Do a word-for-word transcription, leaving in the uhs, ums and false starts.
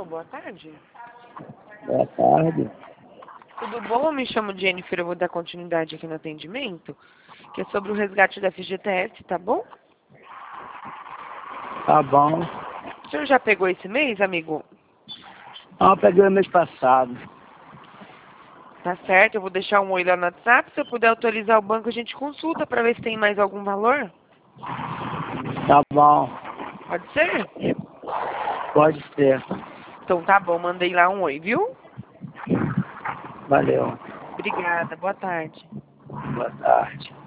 boa tarde. Boa tarde. Tudo bom? Eu me chamo Jennifer, eu vou dar continuidade aqui no atendimento, que é sobre o resgate da F G T S, tá bom? Tá bom. O senhor já pegou esse mês, amigo? Ah, peguei o mês passado. Tá certo, eu vou deixar um oi lá no WhatsApp, se eu puder autorizar o banco a gente consulta para ver se tem mais algum valor. Tá bom. Pode ser? Pode ser. Então tá bom, mandei lá um oi, viu? Valeu. Obrigada, boa tarde. Boa tarde.